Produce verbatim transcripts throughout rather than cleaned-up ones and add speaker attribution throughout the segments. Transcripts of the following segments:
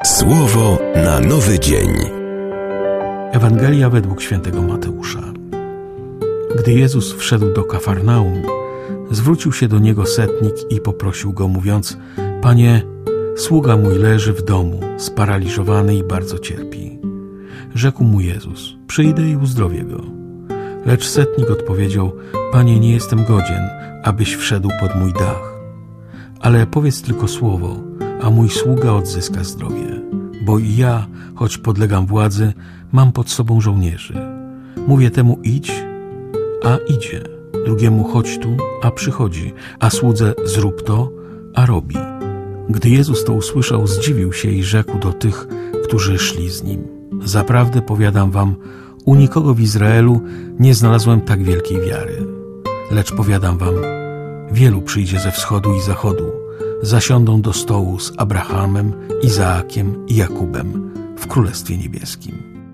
Speaker 1: Słowo na nowy dzień.
Speaker 2: Ewangelia według świętego Mateusza. Gdy Jezus wszedł do Kafarnaum, zwrócił się do niego setnik i poprosił go, mówiąc: Panie, sługa mój leży w domu, sparaliżowany i bardzo cierpi. Rzekł mu Jezus: przyjdę i uzdrowię go. Lecz setnik odpowiedział: Panie, nie jestem godzien, abyś wszedł pod mój dach. Ale powiedz tylko słowo, a mój sługa odzyska zdrowie. Bo i ja, choć podlegam władzy, mam pod sobą żołnierzy. Mówię temu: idź, a idzie. Drugiemu: chodź tu, a przychodzi. A słudze: zrób to, a robi. Gdy Jezus to usłyszał, zdziwił się i rzekł do tych, którzy szli z nim: zaprawdę powiadam wam, u nikogo w Izraelu nie znalazłem tak wielkiej wiary. Lecz powiadam wam, wielu przyjdzie ze wschodu i zachodu, zasiądą do stołu z Abrahamem, Izaakiem i Jakubem w Królestwie Niebieskim.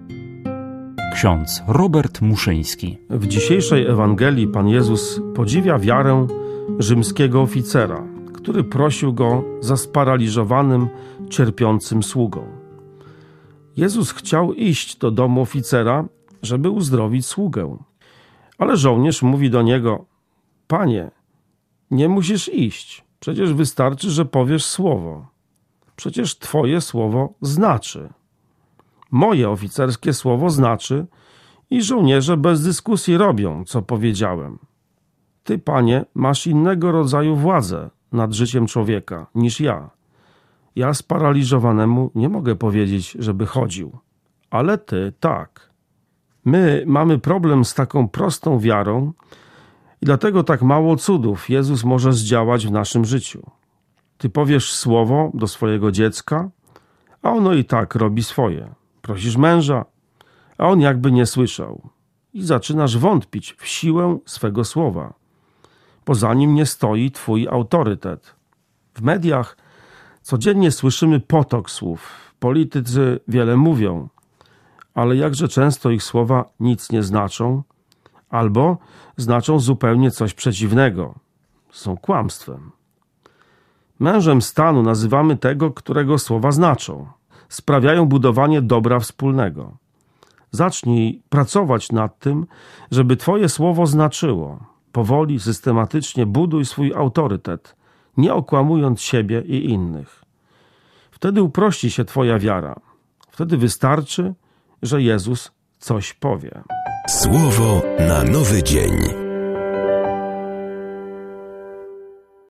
Speaker 3: Ksiądz Robert Muszyński.
Speaker 4: W dzisiejszej Ewangelii Pan Jezus podziwia wiarę rzymskiego oficera, który prosił go za sparaliżowanym, cierpiącym sługą. Jezus chciał iść do domu oficera, żeby uzdrowić sługę. Ale żołnierz mówi do niego: Panie, nie musisz iść. Przecież wystarczy, że powiesz słowo. Przecież twoje słowo znaczy. Moje oficerskie słowo znaczy i żołnierze bez dyskusji robią, co powiedziałem. Ty, Panie, masz innego rodzaju władzę nad życiem człowieka niż ja. Ja sparaliżowanemu nie mogę powiedzieć, żeby chodził, ale ty tak. My mamy problem z taką prostą wiarą i dlatego tak mało cudów Jezus może zdziałać w naszym życiu. Ty powiesz słowo do swojego dziecka, a ono i tak robi swoje. Prosisz męża, a on jakby nie słyszał. I zaczynasz wątpić w siłę swego słowa, bo za nim nie stoi twój autorytet. W mediach codziennie słyszymy potok słów. Politycy wiele mówią, ale jakże często ich słowa nic nie znaczą, albo znaczą zupełnie coś przeciwnego. Są kłamstwem. Mężem stanu nazywamy tego, którego słowa znaczą. Sprawiają budowanie dobra wspólnego. Zacznij pracować nad tym, żeby twoje słowo znaczyło. Powoli, systematycznie buduj swój autorytet, nie okłamując siebie i innych. Wtedy uprości się twoja wiara. Wtedy wystarczy, że Jezus coś powie.
Speaker 1: Słowo na nowy dzień.